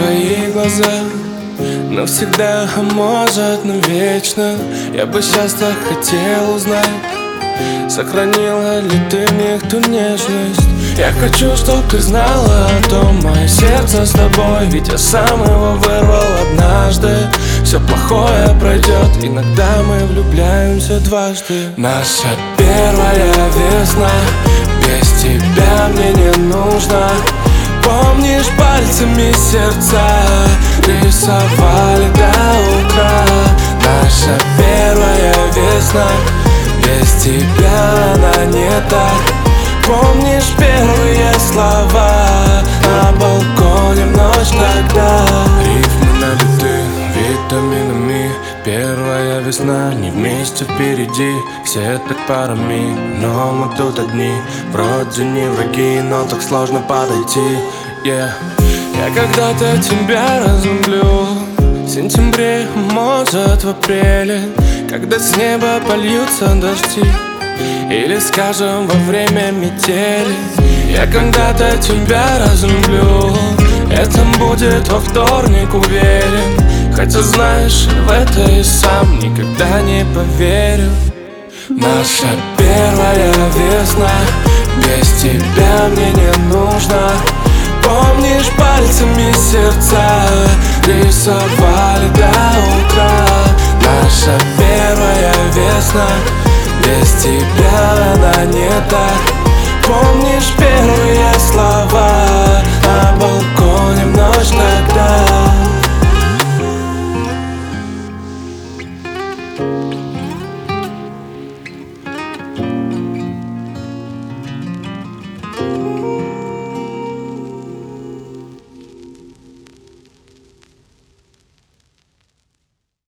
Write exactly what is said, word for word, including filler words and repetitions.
твои глаза. Навсегда, а может навечно. Я бы сейчас так хотел узнать, сохранила ли ты мне ту нежность. Я хочу, чтоб ты знала о том, мое сердце с тобой. Ведь я сам его вырвал однажды. Все плохое пройдет, иногда мы влюбляемся дважды. Наша первая весна, без тебя мне не нужно. Помнишь, пальцами сердца рисовали до утра. Наша первая весна, без тебя она не так. Помнишь первые слова на балконе в ночь тогда? Рифмы налиты витаминами. Первая весна, не вместе впереди. Все так парами, но мы тут одни. Вроде не враги, но так сложно подойти. Yeah. Я когда-то тебя разлюблю в сентябре, может в апреле, когда с неба польются дожди, или, скажем, во время метели. Я когда-то тебя разлюблю, это будет во вторник, уверен. Хотя знаешь, в это и сам никогда не поверю. Наша первая весна, без тебя мне не нужно. Помнишь, пальцами сердца рисовали до утра. Наша первая весна, без тебя она не так. Помнишь первые слова на балконе в ночь тогда?